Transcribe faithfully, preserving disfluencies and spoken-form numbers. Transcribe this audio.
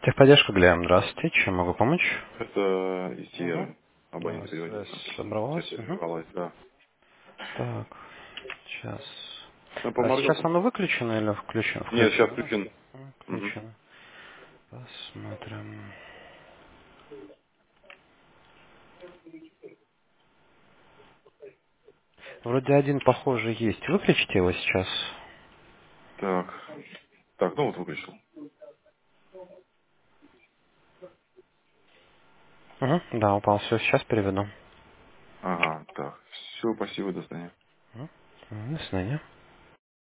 Техподдержка Глеб, здравствуйте. Чем могу помочь? Это из Угу. Сиеры. Да, Абонент переводил там. связь Связь собралась. Угу. прервалась, да. Так, сейчас. Ну, А поморгал. сейчас оно выключено или включено? Нет, сейчас Включено, да? включен. М, Угу. Включено. Посмотрим. Вроде один похожий есть. Выключите его сейчас. Так. Так, ну вот выключил. Угу. Да, упал. Все, сейчас переведу. Ага, так. Все, спасибо, до свидания. Мгм. До свидания.